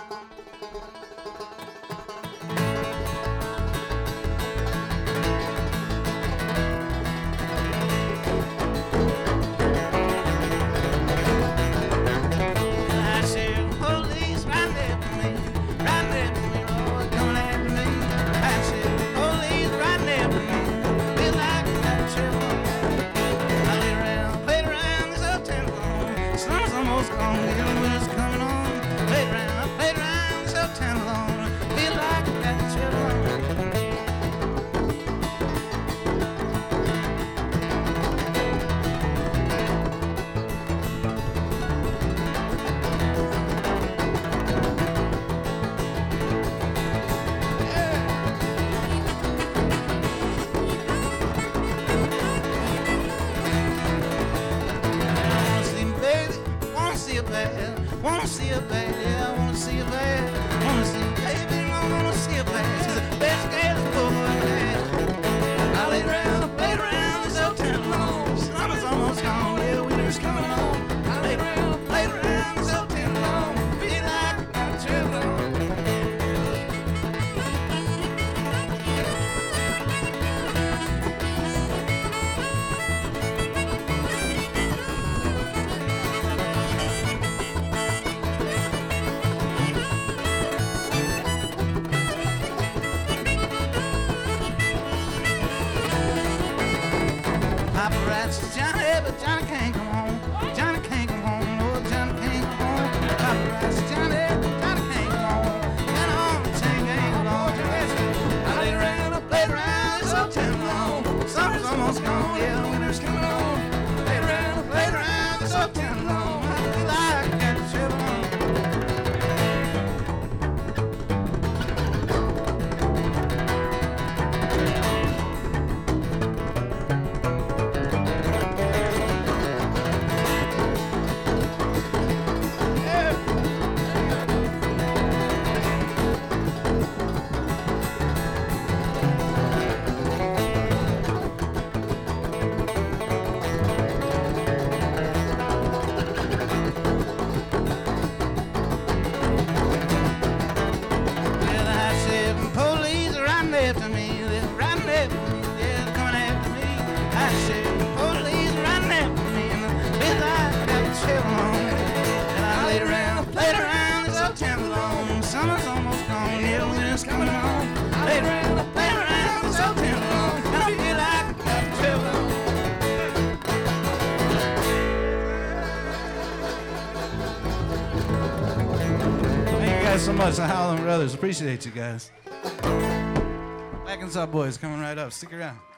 Wanna see a bad, yeah, I wanna see a bad. Wanna see a baby, I wanna see a bad. She's the best girl the boy had. I laid around this old town alone. Summer's almost gone, yeah, winter's coming on. I laid around this old town alone. Feel like I got a chill on. Paparazzi Johnny, but Johnny can't come home. Johnny can't come home, no, Johnny can't come home. Paparazzi Johnny, but Johnny can't come home. And on the tank ain't long. I laid around this old town long. Summer's almost gone, yeah, winter's coming on. Laid around this old town long. I feel like I got a chill on. After me, they're riding after me, they're coming after me. I said, police riding after me, and the bit I got a chill on. And I laid around this old town alone. Summer's almost gone, yeah, winter's coming on. Laid around this old town alone, and I feel like I got a chill on. Thank you guys so much, the Howlin' Brothers. Appreciate you guys. Arkansas Boys coming right up. Stick around.